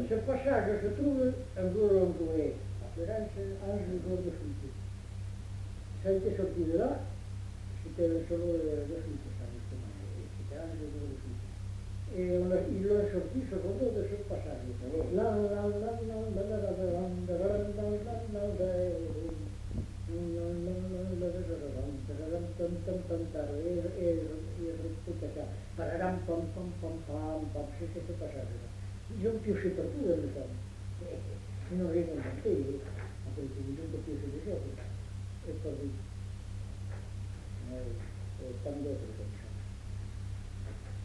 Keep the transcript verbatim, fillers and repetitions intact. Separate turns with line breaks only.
se passage se trouve ancora un poet, a Firenze, Angelo Gordo Fitti. Sente sortire là, si deve solo le fitte, stanno stomando, si deve Angelo Gordo Fitti. E una, il loro sortito secondo del suo passaggio. La la la la la la la la io più si per tu lo so, non riesco a capire, ma poi ti dico più si dice e poi tanto